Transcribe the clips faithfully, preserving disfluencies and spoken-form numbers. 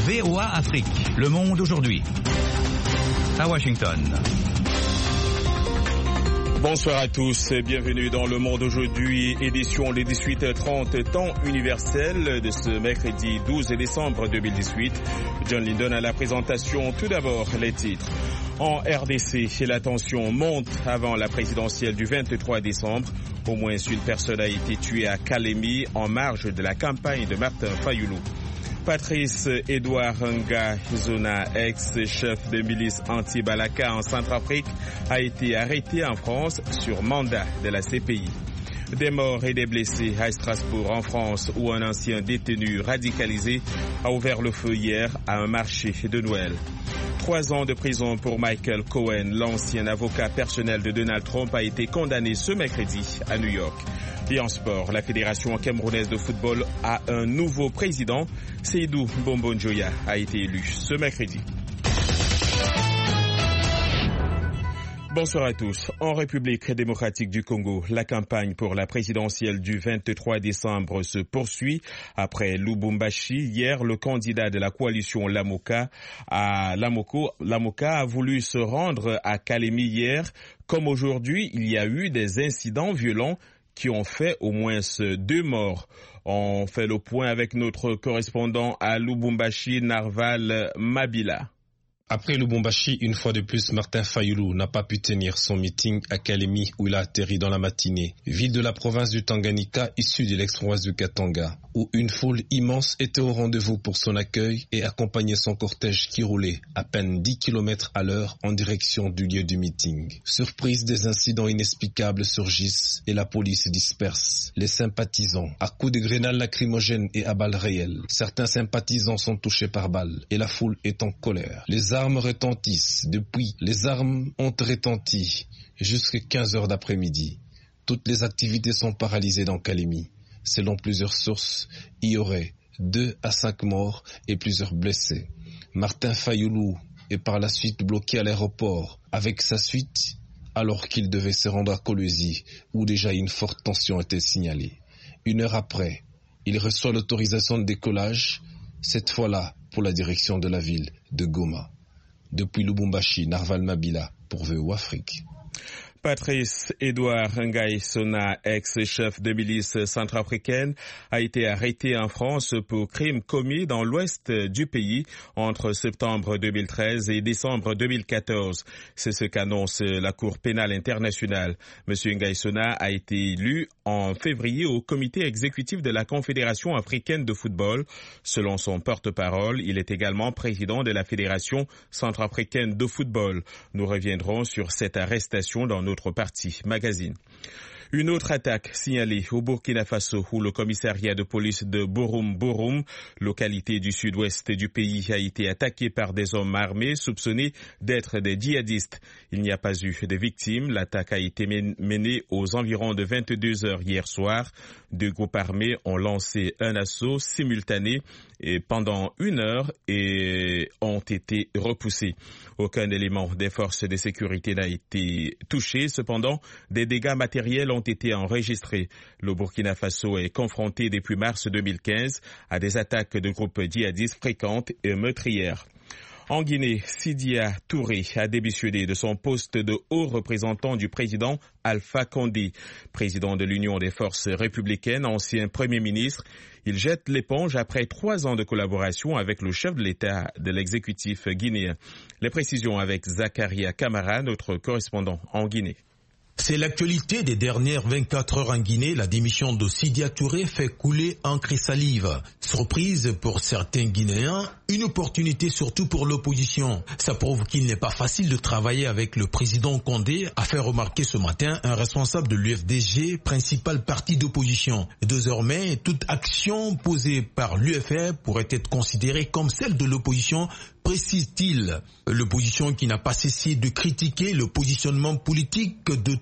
V O A Afrique. Le monde aujourd'hui. À Washington. Bonsoir à tous et bienvenue dans Le Monde aujourd'hui, édition les dix-huit heures trente, temps universel de ce mercredi douze décembre deux mille dix-huit. John Linden à la présentation. Tout d'abord, les titres. En R D C, la tension monte avant la présidentielle du vingt-trois décembre. Au moins une personne a été tuée à Kalemi en marge de la campagne de Martin Fayulu. Patrice Edouard Ngayisona, ex-chef de milice anti-Balaka en Centrafrique, a été arrêté en France sur mandat de la C P I. Des morts et des blessés à Strasbourg en France où un ancien détenu radicalisé a ouvert le feu hier à un marché de Noël. Trois ans de prison pour Michael Cohen, l'ancien avocat personnel de Donald Trump, a été condamné ce mercredi à New York. Et en sport, la Fédération camerounaise de football a un nouveau président. Seydou Bombonjoya a été élu ce mercredi. Bonsoir à tous. En République démocratique du Congo, la campagne pour la présidentielle du vingt-trois décembre se poursuit. Après Lubumbashi, hier, le candidat de la coalition Lamoka, à Lamoko, Lamoka a voulu se rendre à Kalemi hier. Comme aujourd'hui, il y a eu des incidents violents qui ont fait au moins deux morts. On fait le point avec notre correspondant à Lubumbashi, Narval Mabila. Après Lubumbashi, une fois de plus, Martin Fayulu n'a pas pu tenir son meeting à Kalemi où il a atterri dans la matinée. Ville de la province du Tanganyika, issue de l'ex-province du Katanga, où une foule immense était au rendez-vous pour son accueil et accompagnait son cortège qui roulait à peine dix kilomètres à l'heure en direction du lieu du meeting. Surprise, des incidents inexplicables surgissent et la police disperse les sympathisants à coups de grenades lacrymogènes et à balles réelles. Certains sympathisants sont touchés par balles et la foule est en colère. Les armes retentissent. Depuis, les armes ont retenti jusqu'à quinze heures d'après-midi. Toutes les activités sont paralysées dans Kalemi. Selon plusieurs sources, il y aurait deux à cinq morts et plusieurs blessés. Martin Fayulu est par la suite bloqué à l'aéroport avec sa suite alors qu'il devait se rendre à Kolwezi où déjà une forte tension était signalée. Une heure après, il reçoit l'autorisation de décollage, cette fois-là pour la direction de la ville de Goma. Depuis Lubumbashi, Narval Mabila pour V O A Afrique. Patrice Edouard Ngayisona, ex-chef de milice centrafricaine, a été arrêté en France pour crimes commis dans l'ouest du pays entre septembre deux mille treize et décembre deux mille quatorze. C'est ce qu'annonce la Cour pénale internationale. Monsieur Ngayisona a été élu en février au comité exécutif de la Confédération africaine de football. Selon son porte-parole, il est également président de la Fédération centrafricaine de football. Nous reviendrons sur cette arrestation dans notre partie magazine. Une autre attaque signalée au Burkina Faso où le commissariat de police de Borum Borum, localité du sud-ouest du pays, a été attaqué par des hommes armés soupçonnés d'être des djihadistes. Il n'y a pas eu de victimes. L'attaque a été menée aux environs de vingt-deux heures hier soir. Deux groupes armés ont lancé un assaut simultané et pendant une heure et ont été repoussés. Aucun élément des forces de sécurité n'a été touché. Cependant, des dégâts matériels ont été enregistrés. Le Burkina Faso est confronté depuis mars deux mille quinze à des attaques de groupes djihadistes fréquentes et meurtrières. En Guinée, Sidia Touré a démissionné de son poste de haut représentant du président Alpha Condé. Président de l'Union des forces républicaines, ancien Premier ministre, il jette l'éponge après trois ans de collaboration avec le chef de l'État de l'exécutif guinéen. Les précisions avec Zakaria Camara, notre correspondant en Guinée. C'est l'actualité des dernières vingt-quatre heures en Guinée. La démission de Sidia Touré fait couler encre et salive. Surprise pour certains Guinéens, une opportunité surtout pour l'opposition. Ça prouve qu'il n'est pas facile de travailler avec le président Condé, a fait remarquer ce matin un responsable de l'U F D G, principal parti d'opposition. Désormais, toute action posée par l'U F R pourrait être considérée comme celle de l'opposition, précise-t-il. L'opposition qui n'a pas cessé de critiquer le positionnement politique de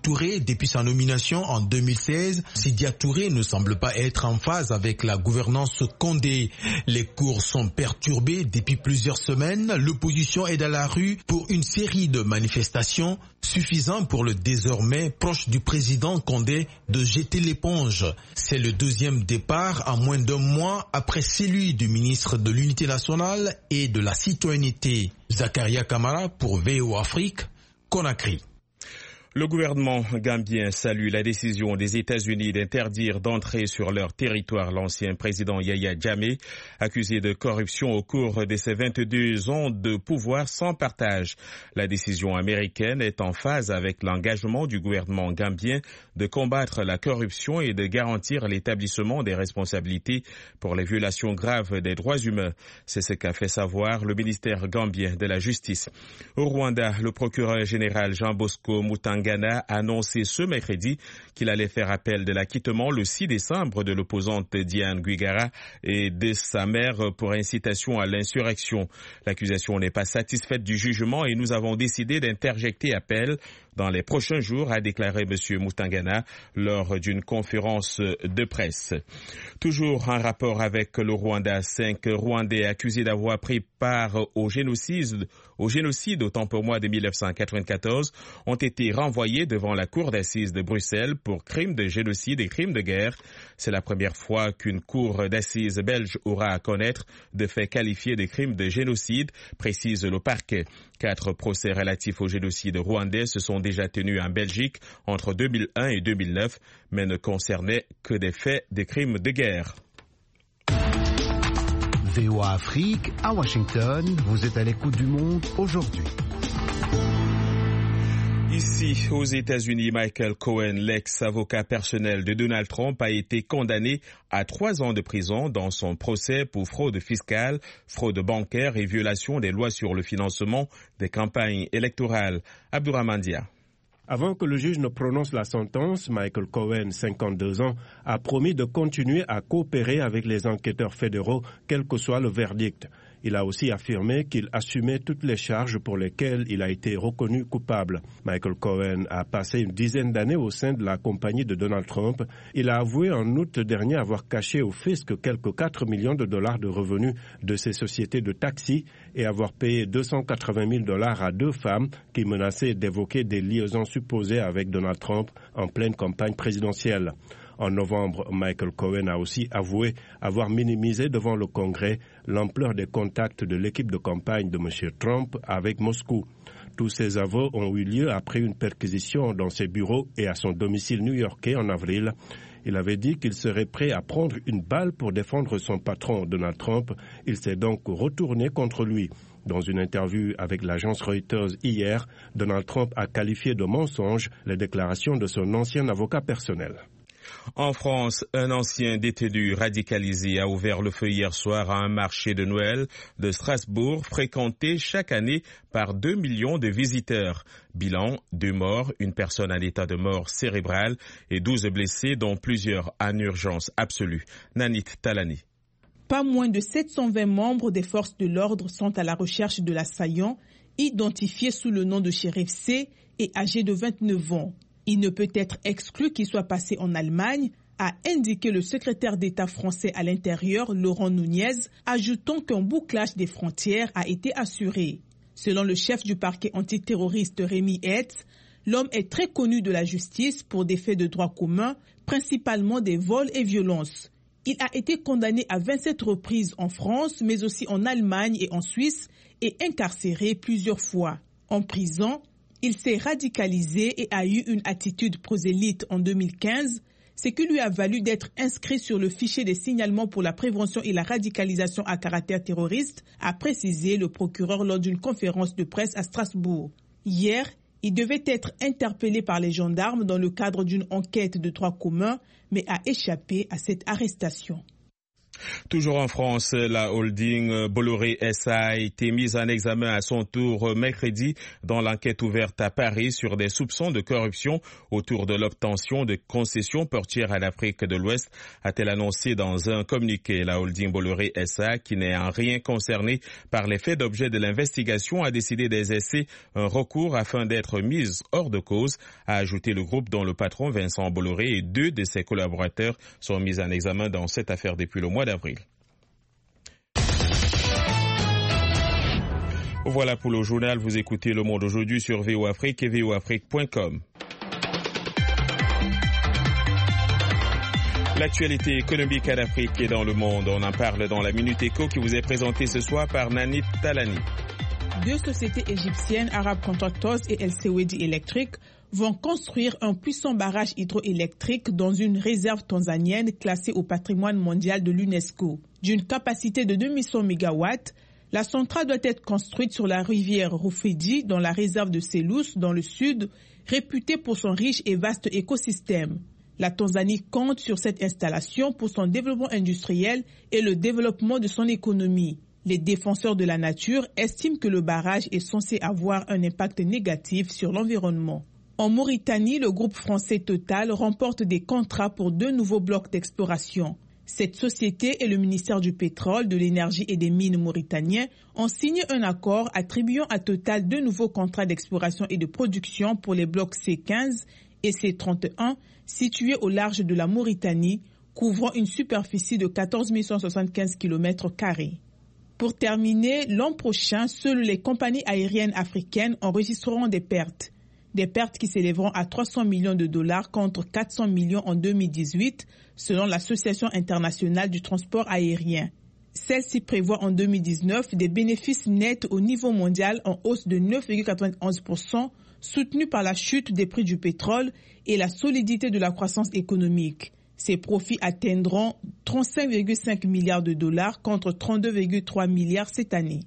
Touré depuis sa nomination en deux mille seize. Sidia Touré ne semble pas être en phase avec la gouvernance Condé. Les cours sont perturbés depuis plusieurs semaines. L'opposition est dans la rue pour une série de manifestations suffisant pour le désormais proche du président Condé de jeter l'éponge. C'est le deuxième départ en moins d'un mois après celui du ministre de l'Unité nationale et de la citoyenneté. Zakaria Kamara pour V O Afrique, Conakry. Le gouvernement gambien salue la décision des États-Unis d'interdire d'entrer sur leur territoire l'ancien président Yahya Jammeh, accusé de corruption au cours de ses vingt-deux ans de pouvoir sans partage. La décision américaine est en phase avec l'engagement du gouvernement gambien de combattre la corruption et de garantir l'établissement des responsabilités pour les violations graves des droits humains. C'est ce qu'a fait savoir le ministère gambien de la Justice. Au Rwanda, le procureur général Jean Bosco Mutanga a annoncé ce mercredi qu'il allait faire appel de l'acquittement le six décembre de l'opposante Diane Guigara et de sa mère pour incitation à l'insurrection. L'accusation n'est pas satisfaite du jugement et nous avons décidé d'interjecter appel dans les prochains jours, a déclaré M. Mutangana lors d'une conférence de presse. Toujours en rapport avec le Rwanda, cinq Rwandais accusés d'avoir pris part au génocide, au génocide autant pour moi de mille neuf cent quatre-vingt-quatorze ont été renvoyés devant la cour d'assises de Bruxelles pour crimes de génocide et crimes de guerre. C'est la première fois qu'une cour d'assises belge aura à connaître de faits qualifiés de crimes de génocide, précise le parquet. Quatre procès relatifs au génocide rwandais se sont déjà tenus en Belgique entre deux mille un et deux mille neuf, mais ne concernaient que des faits de crimes de guerre. V O A Afrique, à Washington, vous êtes à l'écoute du monde aujourd'hui. Ici, aux États-Unis, Michael Cohen, l'ex-avocat personnel de Donald Trump, a été condamné à trois ans de prison dans son procès pour fraude fiscale, fraude bancaire et violation des lois sur le financement des campagnes électorales. Abdourahmane Dia. Avant que le juge ne prononce la sentence, Michael Cohen, cinquante-deux ans, a promis de continuer à coopérer avec les enquêteurs fédéraux, quel que soit le verdict. Il a aussi affirmé qu'il assumait toutes les charges pour lesquelles il a été reconnu coupable. Michael Cohen a passé une dizaine d'années au sein de la compagnie de Donald Trump. Il a avoué en août dernier avoir caché au fisc quelques quatre millions de dollars de revenus de ses sociétés de taxi et avoir payé deux cent quatre-vingt mille dollars à deux femmes qui menaçaient d'évoquer des liaisons supposées avec Donald Trump en pleine campagne présidentielle. En novembre, Michael Cohen a aussi avoué avoir minimisé devant le Congrès l'ampleur des contacts de l'équipe de campagne de M. Trump avec Moscou. Tous ces aveux ont eu lieu après une perquisition dans ses bureaux et à son domicile new-yorkais en avril. Il avait dit qu'il serait prêt à prendre une balle pour défendre son patron Donald Trump. Il s'est donc retourné contre lui. Dans une interview avec l'agence Reuters hier, Donald Trump a qualifié de mensonge les déclarations de son ancien avocat personnel. En France, un ancien détenu radicalisé a ouvert le feu hier soir à un marché de Noël de Strasbourg fréquenté chaque année par deux millions de visiteurs. Bilan, deux morts, une personne en état de mort cérébrale et douze blessés dont plusieurs en urgence absolue. Nanit Talani. Pas moins de sept cent vingt membres des forces de l'ordre sont à la recherche de l'assaillant, identifié sous le nom de Shérif C et âgé de vingt-neuf ans. Il ne peut être exclu qu'il soit passé en Allemagne, a indiqué le secrétaire d'État français à l'intérieur, Laurent Nunez, ajoutant qu'un bouclage des frontières a été assuré. Selon le chef du parquet antiterroriste Rémi Hetz, l'homme est très connu de la justice pour des faits de droit commun, principalement des vols et violences. Il a été condamné à vingt-sept reprises en France, mais aussi en Allemagne et en Suisse, et incarcéré plusieurs fois. En prison, il s'est radicalisé et a eu une attitude prosélyte en deux mille quinze, ce qui lui a valu d'être inscrit sur le fichier des signalements pour la prévention et la radicalisation à caractère terroriste, a précisé le procureur lors d'une conférence de presse à Strasbourg. Hier, il devait être interpellé par les gendarmes dans le cadre d'une enquête de droit commun, mais a échappé à cette arrestation. Toujours en France, la holding Bolloré S A a été mise en examen à son tour mercredi dans l'enquête ouverte à Paris sur des soupçons de corruption autour de l'obtention de concessions portuaires à l'Afrique de l'Ouest, a-t-elle annoncé dans un communiqué. La holding Bolloré S A, qui n'est en rien concernée par les faits d'objet de l'investigation, a décidé d'exercer un recours afin d'être mise hors de cause, a ajouté le groupe dont le patron Vincent Bolloré et deux de ses collaborateurs sont mis en examen dans cette affaire depuis le mois d'avril. Voilà pour le journal. Vous écoutez Le Monde aujourd'hui sur V O Afrique et V O Afrique point com. L'actualité économique en Afrique et dans le monde, on en parle dans la Minute Éco qui vous est présentée ce soir par Nanit Talani. Deux sociétés égyptiennes, Arab Contractors et El Sewedi Electric, vont construire un puissant barrage hydroélectrique dans une réserve tanzanienne classée au patrimoine mondial de l'UNESCO. D'une capacité de deux mille cent mégawatts, la centrale doit être construite sur la rivière Rufiji dans la réserve de Selous, dans le sud, réputée pour son riche et vaste écosystème. La Tanzanie compte sur cette installation pour son développement industriel et le développement de son économie. Les défenseurs de la nature estiment que le barrage est censé avoir un impact négatif sur l'environnement. En Mauritanie, le groupe français Total remporte des contrats pour deux nouveaux blocs d'exploration. Cette société et le ministère du Pétrole, de l'Énergie et des Mines mauritanien ont signé un accord attribuant à Total deux nouveaux contrats d'exploration et de production pour les blocs C quinze et C trente et un situés au large de la Mauritanie, couvrant une superficie de quatorze mille cent soixante-quinze kilomètres carrés. Pour terminer, l'an prochain, seules les compagnies aériennes africaines enregistreront des pertes. Des pertes qui s'élèveront à trois cents millions de dollars contre quatre cents millions en deux mille dix-huit, selon l'Association internationale du transport aérien. Celle-ci prévoit en deux mille dix-neuf des bénéfices nets au niveau mondial en hausse de neuf virgule quatre-vingt-onze pour cent, soutenus par la chute des prix du pétrole et la solidité de la croissance économique. Ces profits atteindront trente-cinq virgule cinq milliards de dollars contre trente-deux virgule trois milliards cette année.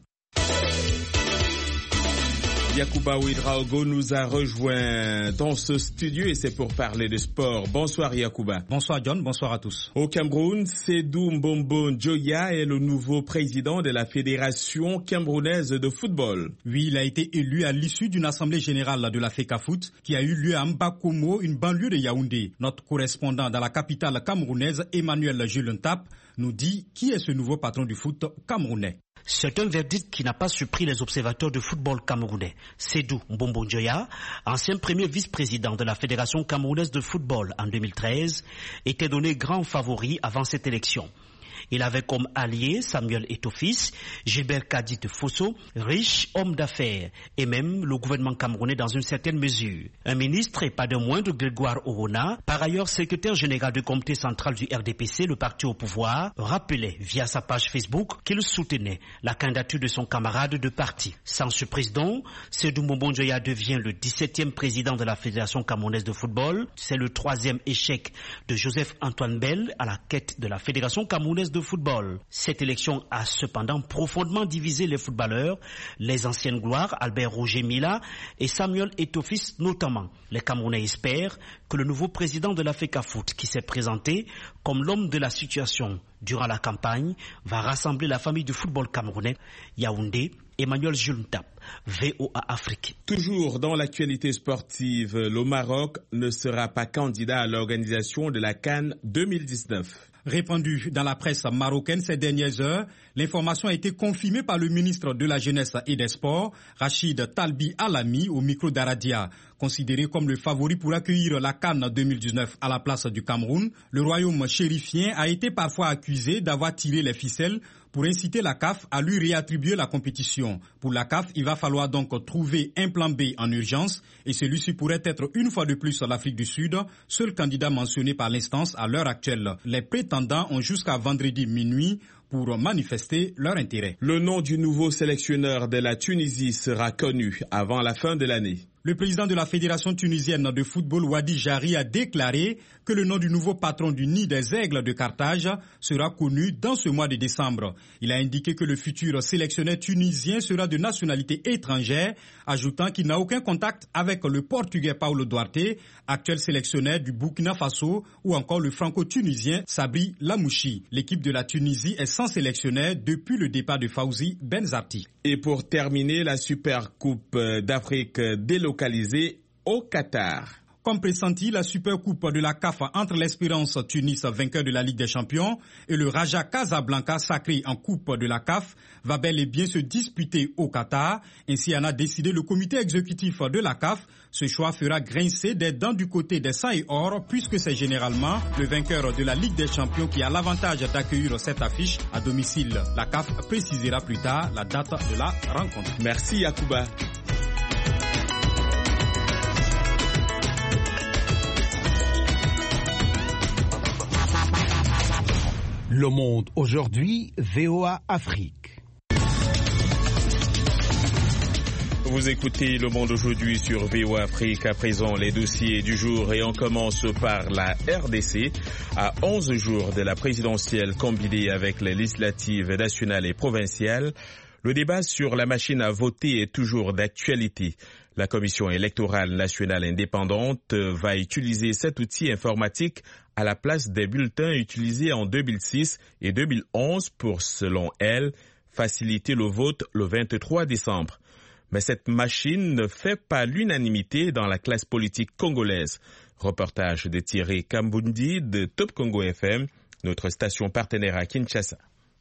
Yacouba Ouedraogo nous a rejoint dans ce studio et c'est pour parler de sport. Bonsoir Yacouba. Bonsoir John, bonsoir à tous. Au Cameroun, Sédou Mbombo Njoya est le nouveau président de la Fédération camerounaise de football. Oui, il a été élu à l'issue d'une assemblée générale de la FECAFOOT qui a eu lieu à Mbakomo, une banlieue de Yaoundé. Notre correspondant dans la capitale camerounaise, Emmanuel Julentap, nous dit qui est ce nouveau patron du foot camerounais. C'est un verdict qui n'a pas surpris les observateurs de football camerounais. Sédou Mbombo Njoya, ancien premier vice-président de la Fédération camerounaise de football en deux mille treize, était donné grand favori avant cette élection. Il avait comme allié Samuel Eto'o-Fils, Gilbert Kadi de Fosso, riche homme d'affaires, et même le gouvernement camerounais dans une certaine mesure. Un ministre et pas de moindre Grégoire Orona, par ailleurs secrétaire général du comité central du R D P C, le parti au pouvoir, rappelait via sa page Facebook qu'il soutenait la candidature de son camarade de parti. Sans surprise donc, Sédou Mbombo Njoya devient le dix-septième président de la Fédération camerounaise de football. C'est le troisième échec de Joseph Antoine Bell à la quête de la Fédération camerounaise de football. Cette élection a cependant profondément divisé les footballeurs, les anciennes gloires, Albert Roger Mila et Samuel Eto'o-Fils notamment. Les Camerounais espèrent que le nouveau président de la FECAFOOT, qui s'est présenté comme l'homme de la situation durant la campagne, va rassembler la famille du football camerounais. Yaoundé, Emmanuel Julentap, V O A Afrique. Toujours dans l'actualité sportive, le Maroc ne sera pas candidat à l'organisation de la CAN deux mille dix-neuf. Répandu dans la presse marocaine ces dernières heures, l'information a été confirmée par le ministre de la Jeunesse et des Sports, Rachid Talbi Alami, au micro d'Aradia. Considéré comme le favori pour accueillir la CAN deux mille dix-neuf à la place du Cameroun, le royaume chérifien a été parfois accusé d'avoir tiré les ficelles pour inciter la C A F à lui réattribuer la compétition. Pour la C A F, il va falloir donc trouver un plan B en urgence et celui-ci pourrait être une fois de plus l'Afrique du Sud, seul candidat mentionné par l'instance à l'heure actuelle. Les prétendants ont jusqu'à vendredi minuit pour manifester leur intérêt. Le nom du nouveau sélectionneur de la Tunisie sera connu avant la fin de l'année. Le président de la Fédération tunisienne de football, Wadi Jari, a déclaré que le nom du nouveau patron du Nid des Aigles de Carthage sera connu dans ce mois de décembre. Il a indiqué que le futur sélectionneur tunisien sera de nationalité étrangère, ajoutant qu'il n'a aucun contact avec le Portugais Paulo Duarte, actuel sélectionneur du Burkina Faso, ou encore le franco-tunisien Sabri Lamouchi. L'équipe de la Tunisie est sans sélectionneur depuis le départ de Fawzi Benzarti. Et pour terminer, la Super Coupe d'Afrique délocalisée au Qatar. Comme pressenti, la Supercoupe de la C A F entre l'Espérance Tunis, vainqueur de la Ligue des Champions, et le Raja Casablanca, sacré en Coupe de la C A F, va bel et bien se disputer au Qatar. Ainsi en a décidé le comité exécutif de la C A F. Ce choix fera grincer des dents du côté des sang et or, puisque c'est généralement le vainqueur de la Ligue des Champions qui a l'avantage d'accueillir cette affiche à domicile. La C A F précisera plus tard la date de la rencontre. Merci Yacouba. Le Monde aujourd'hui, V O A Afrique. Vous écoutez Le Monde aujourd'hui sur V O A Afrique. À présent, les dossiers du jour et on commence par la R D C. À onze jours de la présidentielle combinée avec les législatives nationales et provinciales, le débat sur la machine à voter est toujours d'actualité. La Commission électorale nationale indépendante va utiliser cet outil informatique à la place des bulletins utilisés en deux mille six et deux mille onze pour, selon elle, faciliter le vote le vingt-trois décembre. Mais cette machine ne fait pas l'unanimité dans la classe politique congolaise. Reportage de Thierry Kambundi de Top Congo F M, notre station partenaire à Kinshasa.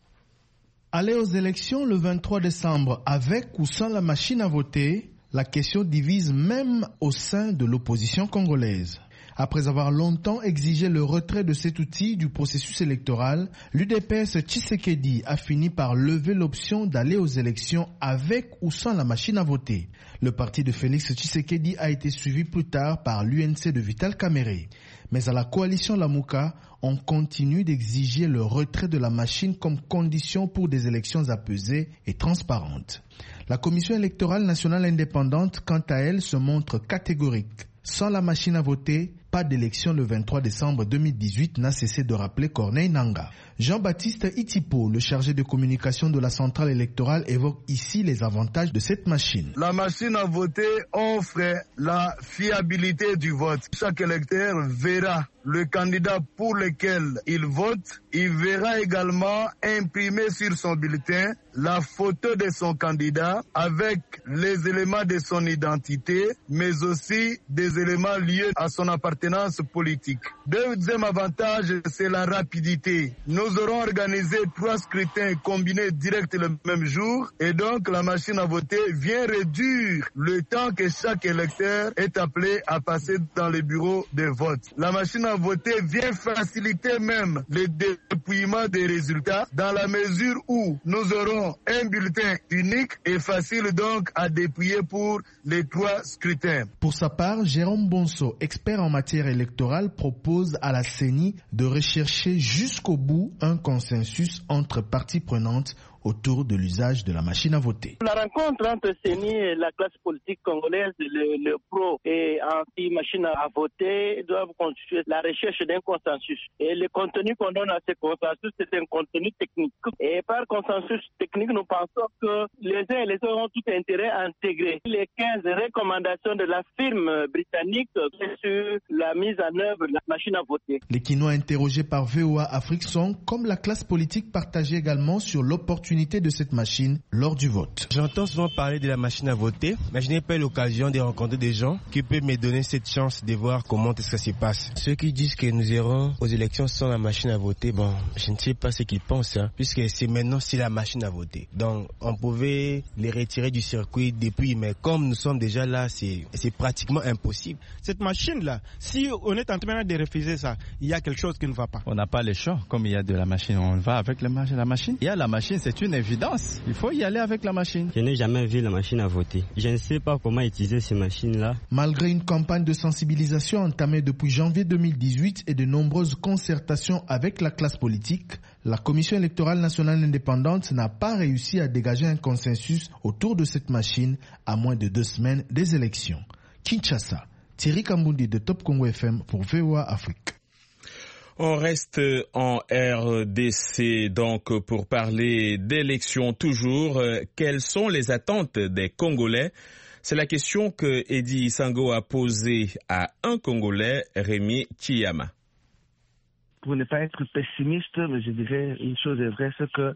Aller aux élections le vingt-trois décembre avec ou sans la machine à voter, la question divise même au sein de l'opposition congolaise. Après avoir longtemps exigé le retrait de cet outil du processus électoral, l'U D P S Tshisekedi a fini par lever l'option d'aller aux élections avec ou sans la machine à voter. Le parti de Félix Tshisekedi a été suivi plus tard par l'U N C de Vital Kamerhe. Mais à la coalition Lamuka, on continue d'exiger le retrait de la machine comme condition pour des élections apaisées et transparentes. La Commission électorale nationale indépendante, quant à elle, se montre catégorique. Sans la machine à voter, pas d'élection le vingt-trois décembre deux mille dix-huit, n'a cessé de rappeler Corneille Nangaa. Jean-Baptiste Itipo, le chargé de communication de la centrale électorale, évoque ici les avantages de cette machine. La machine à voter offre la fiabilité du vote. Chaque électeur verra le candidat pour lequel il vote. Il verra également imprimé sur son bulletin la photo de son candidat avec les éléments de son identité, mais aussi des éléments liés à son appartenance politique. Deuxième avantage, c'est la rapidité. Nous aurons organisé trois scrutins combinés directs le même jour et donc la machine à voter vient réduire le temps que chaque électeur est appelé à passer dans les bureaux de vote. La machine à voter vient faciliter même le dépouillement des résultats dans la mesure où nous aurons un bulletin unique et facile donc à dépouiller pour les trois scrutins. Pour sa part, Jérôme Bonso, expert en matière électorale, propose à la C E N I de rechercher jusqu'au bout un consensus entre parties prenantes autour de l'usage de la machine à voter. La rencontre entre C E N I et la classe politique congolaise, le, le pro et anti-machine à voter, doivent constituer la recherche d'un consensus. Et le contenu qu'on donne à ce consensus, c'est un contenu technique. Et par consensus technique, nous pensons que les uns et les autres ont tout intérêt à intégrer les quinze recommandations de la firme britannique sur la mise en œuvre de la machine à voter. Les Quinois interrogés par V O A Afrique sont, comme la classe politique, partagés également sur l'opportunité de cette machine lors du vote. J'entends souvent parler de la machine à voter, mais je n'ai pas eu l'occasion de rencontrer des gens qui peuvent me donner cette chance de voir comment est-ce que ça se passe. Ceux qui disent que nous irons aux élections sans la machine à voter, bon, je ne sais pas ce qu'ils pensent, hein, puisque c'est maintenant c'est la machine à voter. Donc, on pouvait les retirer du circuit depuis, mais comme nous sommes déjà là, c'est, c'est pratiquement impossible. Cette machine-là, si on est en train de refuser ça, il y a quelque chose qui ne va pas. On n'a pas le choix, comme il y a de la machine, on va avec la machine. Il y a la machine, c'est une évidence. Il faut y aller avec la machine. Je n'ai jamais vu la machine à voter. Je ne sais pas comment utiliser ces machines-là. Malgré une campagne de sensibilisation entamée depuis janvier deux mille dix-huit et de nombreuses concertations avec la classe politique, la Commission électorale nationale indépendante n'a pas réussi à dégager un consensus autour de cette machine à moins de deux semaines des élections. Kinshasa. Thierry Kambundi de Top Congo F M pour V O A Afrique. On reste en R D C donc pour parler d'élections toujours. Quelles sont les attentes des Congolais? C'est la question que Eddie Sango a posée à un Congolais, Rémi Chiyama. Pour ne pas être pessimiste, mais je dirais une chose est vraie, c'est que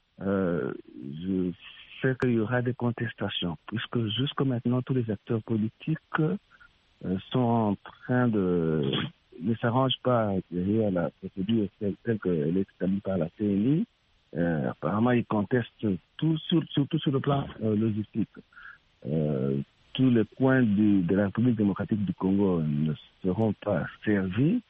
euh, je sais qu'il y aura des contestations, puisque jusqu'à maintenant, tous les acteurs politiques euh, sont en train de... ne s'arrangent pas derrière la procédure telle qu'elle est établie par la C N I. Euh, apparemment, ils contestent tout, sur, surtout sur le plan euh, logistique. Euh, tous les coins du, de la République démocratique du Congo ne seront pas servis.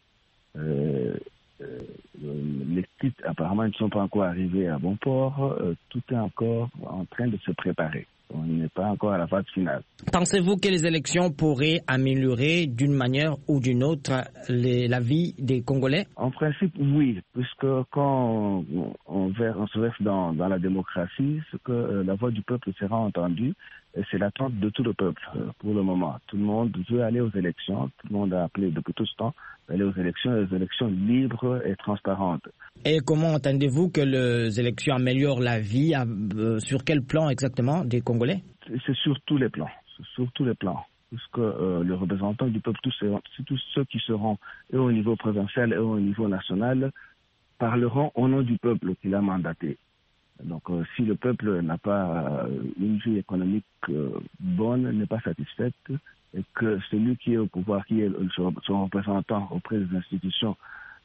Euh, euh, les titres apparemment ne sont pas encore arrivés à bon port. Euh, tout est encore en train de se préparer. On n'est pas encore à la phase finale. Pensez-vous que les élections pourraient améliorer d'une manière ou d'une autre les, la vie des Congolais? En principe, oui, puisque quand on, on, on se verse dans, dans la démocratie, c'est que euh, la voix du peuple sera entendue et c'est l'attente de tout le peuple euh, pour le moment. Tout le monde veut aller aux élections, tout le monde a appelé depuis tout ce temps aller aux élections, et des élections libres et transparentes. Et comment entendez-vous que les élections améliorent la vie? euh, Sur quel plan exactement des Congolais? C'est sur tous les plans, c'est sur tous les plans. Puisque euh, les représentants du peuple, tous, tous ceux qui seront et au niveau provincial et au niveau national, parleront au nom du peuple qui l'a mandaté. Donc euh, si le peuple n'a pas euh, une vie économique euh, bonne, n'est pas satisfaite, et que celui qui est au pouvoir, qui est son représentant auprès des institutions,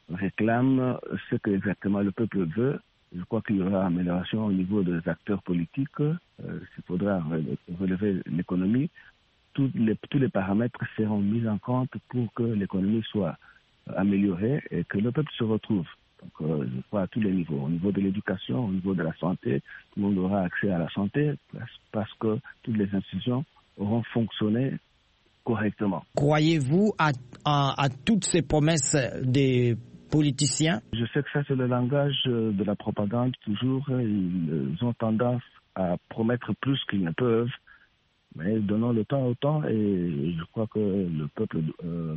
réclame ce que exactement le peuple veut, je crois qu'il y aura amélioration au niveau des acteurs politiques. Euh, il faudra relever l'économie. Tous les, tous les paramètres seront mis en compte pour que l'économie soit améliorée et que le peuple se retrouve. Donc, euh, je crois à tous les niveaux. Au niveau de l'éducation, au niveau de la santé, tout le monde aura accès à la santé parce que toutes les institutions auront fonctionné correctement. Croyez-vous à, à, à toutes ces promesses des politiciens? Je sais que ça, c'est le langage de la propagande. Toujours, ils ont tendance à promettre plus qu'ils ne peuvent. Mais donnons le temps au temps et je crois que le peuple euh,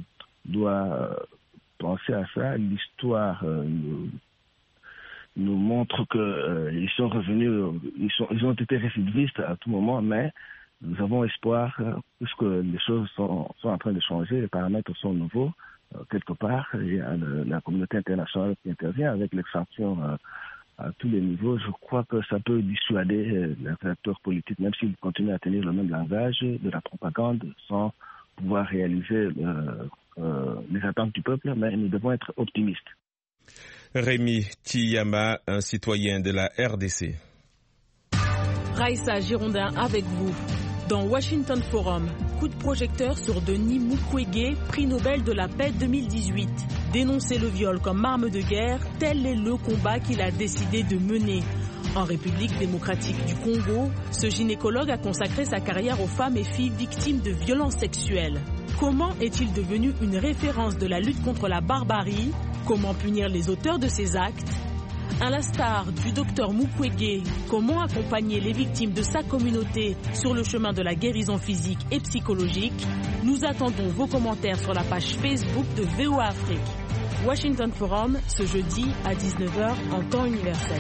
doit penser à ça. L'histoire euh, nous, nous montre qu'ils euh, sont revenus, ils, sont, ils ont été récidivistes à tout moment, mais nous avons espoir, euh, puisque les choses sont, sont en train de changer, les paramètres sont nouveaux. Euh, quelque part, il y a le, la communauté internationale qui intervient avec l'exemption euh, à tous les niveaux. Je crois que ça peut dissuader euh, les acteurs politiques, même s'ils continuent à tenir le même langage de la propagande, sans pouvoir réaliser euh, euh, les attentes du peuple, mais nous devons être optimistes. Rémi Chiyama, un citoyen de la R D C. Raïssa Girondin avec vous. Dans Washington Forum, coup de projecteur sur Denis Mukwege, prix Nobel de la paix deux mille dix-huit. Dénoncer le viol comme arme de guerre, tel est le combat qu'il a décidé de mener. En République démocratique du Congo, ce gynécologue a consacré sa carrière aux femmes et filles victimes de violences sexuelles. Comment est-il devenu une référence de la lutte contre la barbarie? Comment punir les auteurs de ces actes? À l'instar du docteur Mukwege, comment accompagner les victimes de sa communauté sur le chemin de la guérison physique et psychologique? Nous attendons vos commentaires sur la page Facebook de V O A Afrique. Washington Forum, ce jeudi à dix-neuf heures en temps universel.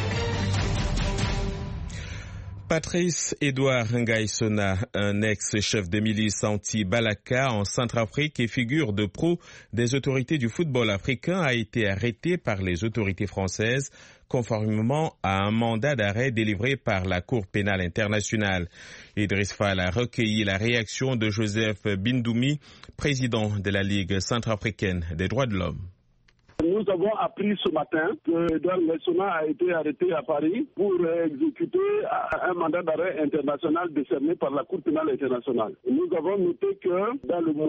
Patrice Edouard Ngaïsona, un ex-chef de milice anti-Balaka en Centrafrique et figure de proue des autorités du football africain, a été arrêté par les autorités françaises conformément à un mandat d'arrêt délivré par la Cour pénale internationale. Idriss Fall a recueilli la réaction de Joseph Bindoumi, président de la Ligue centrafricaine des droits de l'homme. Nous avons appris ce matin que Edouard Ngaïsona a été arrêté à Paris pour exécuter un mandat d'arrêt international décerné par la Cour pénale internationale. Nous avons noté que dans le mois,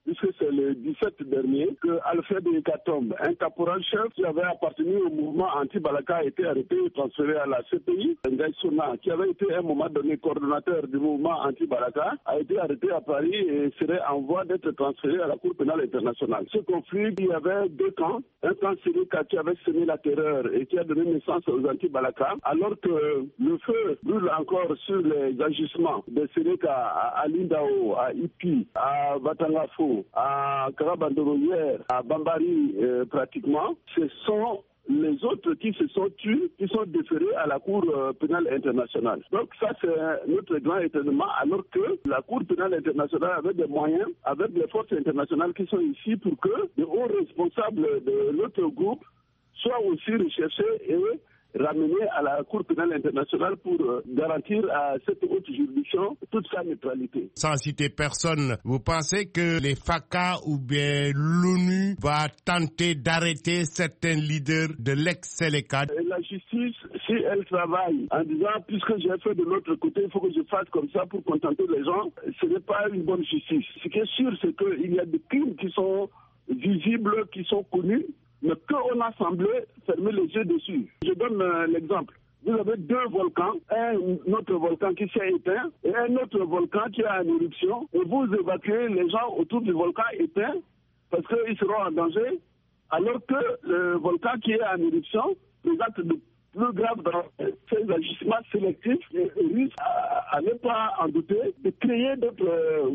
puisque c'est le dix-sept dernier, que Alfred Ekatombe, un caporal-chef qui avait appartenu au mouvement anti-Balaka, a été arrêté et transféré à la C P I. Ngaï Sona, qui avait été à un moment donné coordonnateur du mouvement anti-Balaka, a été arrêté à Paris et serait en voie d'être transféré à la Cour pénale internationale. Ce conflit, il y avait deux camps. Un camp Sénéka qui avait semé la terreur et qui a donné naissance aux anti-Balaka, alors que le feu brûle encore sur les agissements de Sénéka à Lindao, à Ipi, à Batangafo, à Karabandoroyer, à Bambari euh, pratiquement. Ce sont les autres qui se sont tués, qui sont déférés à la Cour pénale internationale. Donc ça, c'est notre grand étonnement, alors que la Cour pénale internationale avait des moyens, avec les forces internationales qui sont ici, pour que les hauts responsables de notre groupe soient aussi recherchés et ramenés à la Cour pénale internationale pour garantir à cette haute juridiction toute sa neutralité. Sans citer personne, vous pensez que les F A C A ou bien l'ONU va tenter d'arrêter certains leaders de l'ex-Séléka? La justice, si elle travaille en disant, puisque j'ai fait de l'autre côté, il faut que je fasse comme ça pour contenter les gens, ce n'est pas une bonne justice. Ce qui est sûr, c'est qu'il y a des crimes qui sont visibles, qui sont connus, mais qu'on a semblé fermer les yeux dessus. Je donne euh, l'exemple. Vous avez deux volcans, un autre volcan qui s'est éteint et un autre volcan qui est en éruption, et vous évacuez les gens autour du volcan éteint parce qu'ils seront en danger, alors que le volcan qui est en éruption présente de plus graves dans ces agissements sélectifs et risque à, à ne pas en douter de créer d'autres euh,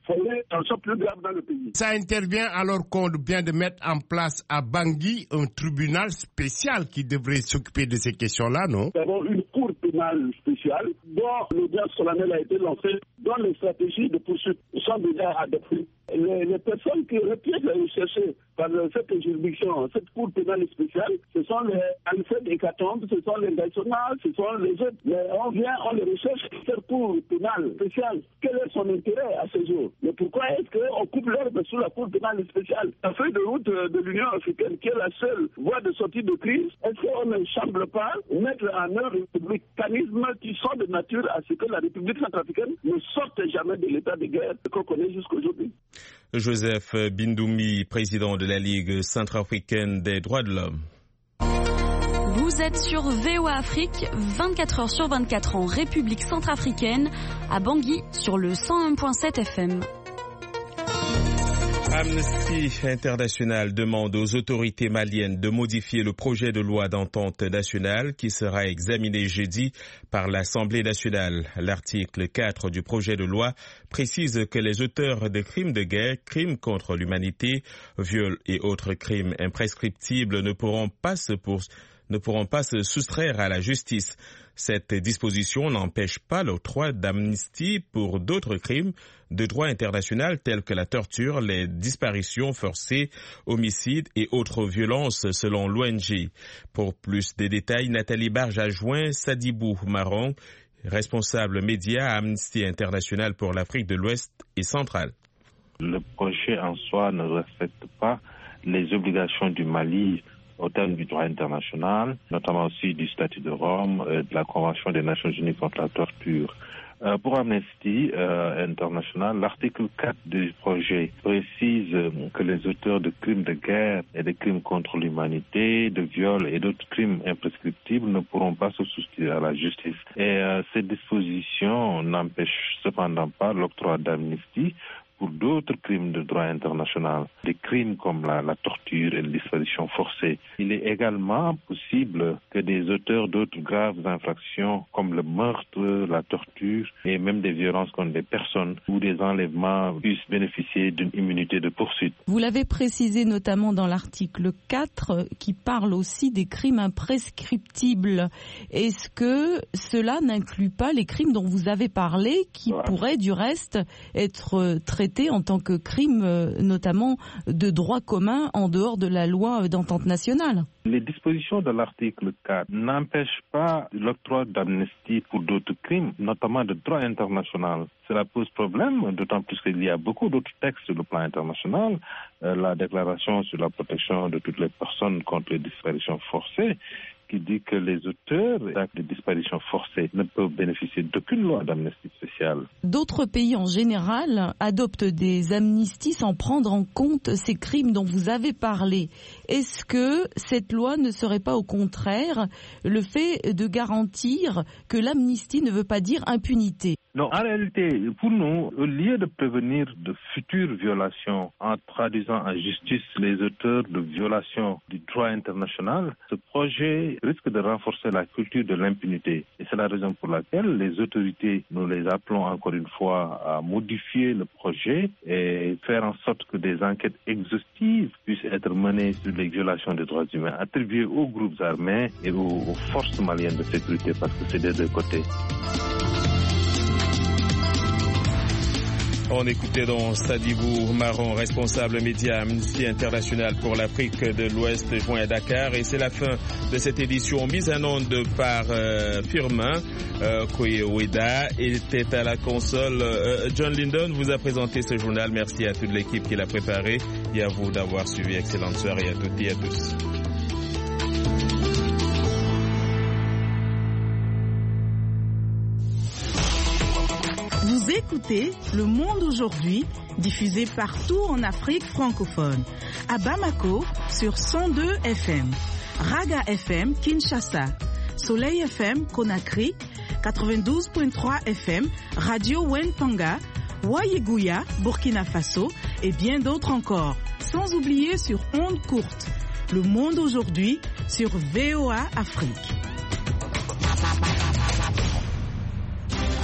plus grave dans le pays. Ça intervient alors qu'on vient de mettre en place à Bangui un tribunal spécial qui devrait s'occuper de ces questions-là, non? Nous avons une cour pénale spéciale dont l'audience solennelle a été lancée, dont les stratégies de poursuite sont déjà adoptées. Les, les personnes qui requièrent les rechercher par cette juridiction, cette cour pénale spéciale, ce sont les Alfred Ekatombe, ce sont les nationales, ce sont les autres. Mais on vient, on les recherche sur cette cour pénale spéciale. Quel est son intérêt à ce jour? Mais pourquoi est-ce qu'on coupe l'herbe sous la cour pénale spéciale? La feuille de route de l'Union africaine, qui est la seule voie de sortie de crise, est-ce qu'on ne semble pas mettre en œuvre des mécanismes qui sont de nature à ce que la République centrafricaine ne sorte jamais de l'état de guerre qu'on connaît jusqu'aujourd'hui? Joseph Bindoumi, président de la Ligue centrafricaine des droits de l'homme. Vous êtes sur V O A Afrique, vingt-quatre heures sur vingt-quatre en République centrafricaine, à Bangui sur le cent un virgule sept F M. Amnesty International demande aux autorités maliennes de modifier le projet de loi d'entente nationale qui sera examiné jeudi par l'Assemblée nationale. L'article quatre du projet de loi précise que les auteurs de crimes de guerre, crimes contre l'humanité, viols et autres crimes imprescriptibles ne pourront pas se poursuivre ne pourront pas se soustraire à la justice. Cette disposition n'empêche pas l'octroi d'amnistie pour d'autres crimes de droit international tels que la torture, les disparitions forcées, homicides et autres violences selon l'O N G. Pour plus de détails, Nathalie Barge a joint Sadibou Maron, responsable média à Amnesty International pour l'Afrique de l'Ouest et centrale. Le projet en soi ne respecte pas les obligations du Mali au terme du droit international, notamment aussi du statut de Rome, et de la Convention des Nations Unies contre la torture. Euh, pour Amnesty euh, International, l'article quatre du projet précise euh, que les auteurs de crimes de guerre et de crimes contre l'humanité, de viols et d'autres crimes imprescriptibles ne pourront pas se soustraire à la justice. Et euh, cette disposition n'empêche cependant pas l'octroi d'amnistie pour d'autres crimes de droit international, des crimes comme la, la torture et la disparition forcée. Il est également possible que des auteurs d'autres graves infractions comme le meurtre, la torture et même des violences contre des personnes ou des enlèvements puissent bénéficier d'une immunité de poursuite. Vous l'avez précisé notamment dans l'article quatre qui parle aussi des crimes imprescriptibles. Est-ce que cela n'inclut pas les crimes dont vous avez parlé qui ouais. pourraient du reste être traités en tant que crime, notamment de droit commun, en dehors de la loi d'entente nationale? Les dispositions de l'article quatre n'empêchent pas l'octroi d'amnistie pour d'autres crimes, notamment de droit international. Cela pose problème, d'autant plus qu'il y a beaucoup d'autres textes sur le plan international, euh, la déclaration sur la protection de toutes les personnes contre les disparitions forcées, qui dit que les auteurs d'actes de disparition forcée ne peuvent bénéficier d'aucune loi d'amnistie spéciale. D'autres pays en général adoptent des amnisties sans prendre en compte ces crimes dont vous avez parlé. Est-ce que cette loi ne serait pas au contraire le fait de garantir que l'amnistie ne veut pas dire impunité? Non, en réalité, pour nous, au lieu de prévenir de futures violations en traduisant en justice les auteurs de violations du droit international, ce projet risque de renforcer la culture de l'impunité. Et c'est la raison pour laquelle les autorités, nous les appelons encore une fois à modifier le projet et faire en sorte que des enquêtes exhaustives puissent être menées sur les violations des droits humains attribuées aux groupes armés et aux, aux forces maliennes de sécurité, parce que c'est des deux côtés. On écoutait donc Sadibou Marron, responsable média Amnesty International pour l'Afrique de l'Ouest, joint à Dakar. Et c'est la fin de cette édition mise en onde par euh, Firmin euh, Koyeweda. Était à la console. Euh, John Lyndon vous a présenté ce journal. Merci à toute l'équipe qui l'a préparé et à vous d'avoir suivi. Excellente soirée à toutes et à tous. Vous écoutez Le Monde aujourd'hui, diffusé partout en Afrique francophone. À Bamako, sur cent deux F M. Raga F M, Kinshasa. Soleil F M, Conakry. quatre-vingt-douze virgule trois F M. Radio Wentanga. Wayeguya, Burkina Faso. Et bien d'autres encore. Sans oublier sur ondes courtes. Le Monde aujourd'hui, sur V O A Afrique.